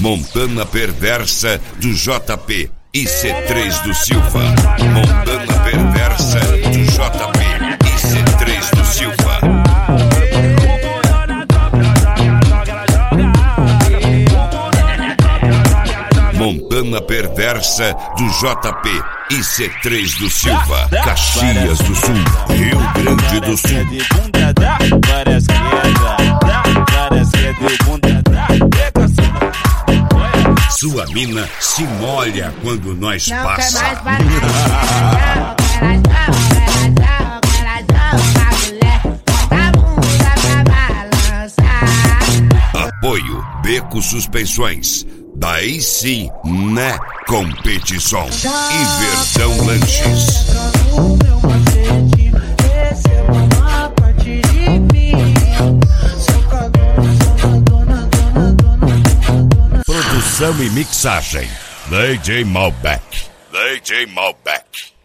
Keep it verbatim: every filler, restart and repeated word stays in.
Montana Perversa do J P e C três do Silva. Montana Perversa do J P e C três do Silva. Montana Perversa do J P e C três do Silva. Caxias do Sul, Rio Grande do Sul. Sua mina se molha quando nós passa. Apoio Beco Suspensões. Daí sim, né? Competição e Verdão Lanches. Produção e mixagem D J Malbec. D J Malbec.